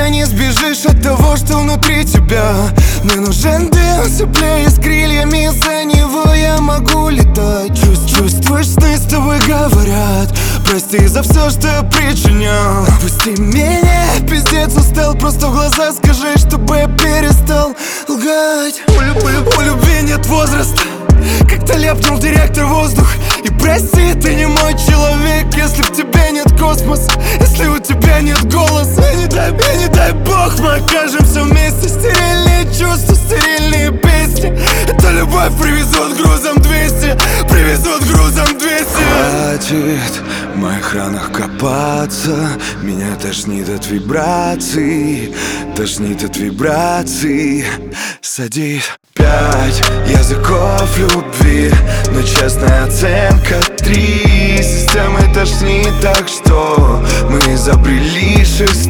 никогда не сбежишь от того, что внутри тебя. Мне нужен дым, цепляясь крыльями, за него я могу летать. Чувствуешь, сны с тобой говорят: прости за все, что я причинял. Пусти меня, пиздец устал, просто в глаза скажи, чтобы я перестал лгать. У любви нет возраста, как-то ляпнул директор воздух. И прости, ты не мой человек, если в тебе нет космоса, если у тебя нет голоса. И не дай бог, мы окажемся вместе. Стерильные чувства, стерильные песни. Эта любовь привезут грузом 200, привезут грузом 200. Хватит в моих ранах копаться, меня тошнит от вибраций, тошнит от вибраций. Садись. 5 языков любви, но честная оценка 3. Системы тошнит, так что мы изобрели 6.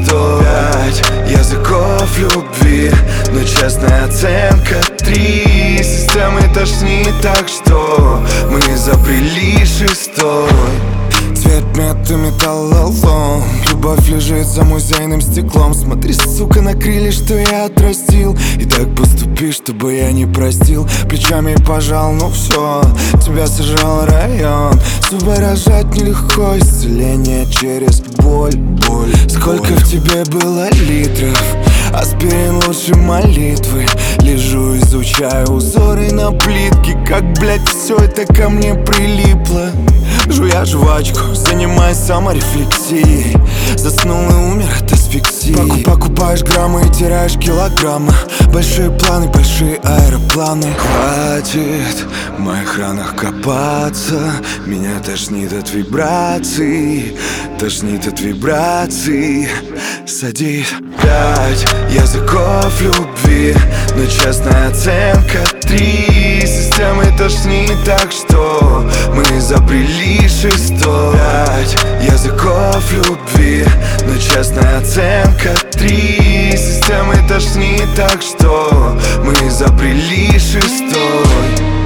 5 языков любви, но честная оценка 3. Системы тошнит, так что мы изобрели 6. Цвет мета, металлолом. Любовь лежит за музейным стеклом. Смотри, сука, на крылья, что я отрастил. И так поступи, чтобы я не простил. Плечами пожал, ну все, тебя сажал район. Зубы рожать нелегко, исцеление через боль. Сколько в тебе было литров, аспирин лучше молитвы. Лежу, изучаю узоры на плитке. Как, блядь, все это ко мне прилипло. Жуя жвачку, занимаясь саморефлексией. Заснул и умер от асфиксии. Покупаешь граммы и теряешь килограммы. Большие планы, большие аэропланы. Хватит в моих ранах копаться, меня тошнит от вибраций, тошнит от вибраций. Садись. 5 языков любви, но честная оценка 3. Системы тошнит, так что мы изобрели 6. 5 языков любви, но честная оценка 3. Системы тошнит, так что мы изобрели 6.